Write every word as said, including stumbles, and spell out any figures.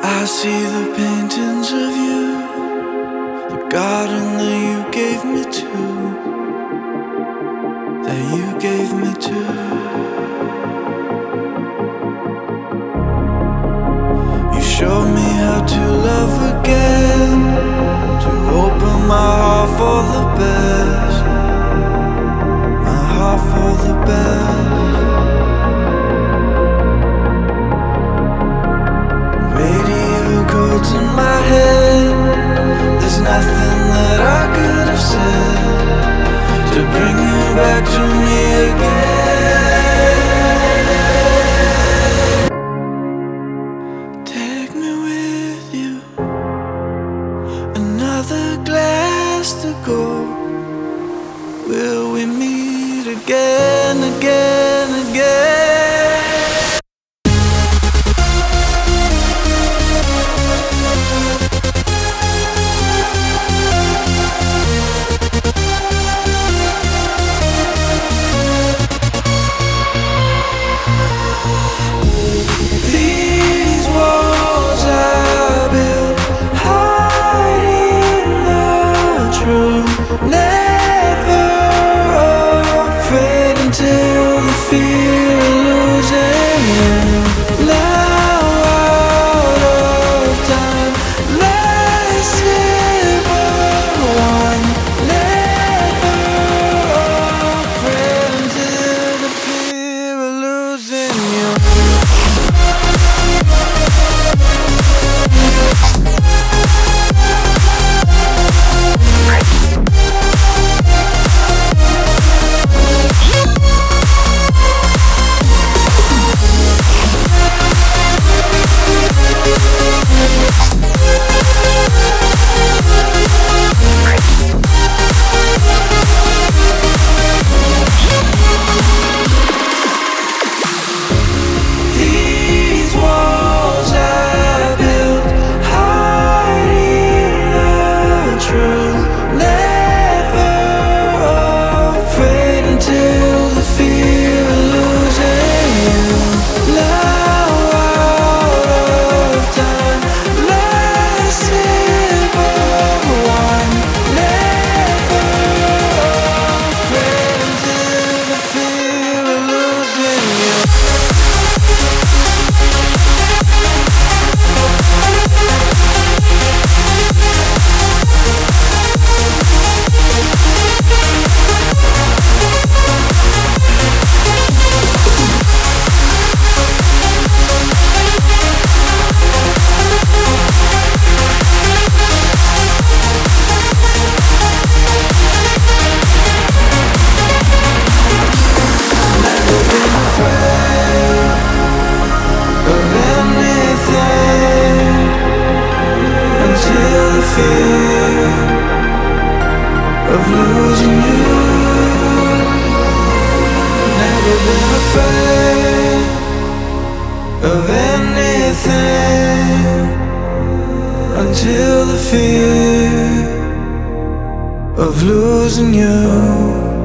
I see the paintings of you, the garden that you gave me to, that you gave me to. You showed me how to love again, to open my heart for the best, my heart for the best. Codes in my head, there's nothing that I could have said to bring you back to me again. Take me with you, another glass to go. Will we meet again, again, again? Of losing you, never been afraid of anything until the fear of losing you.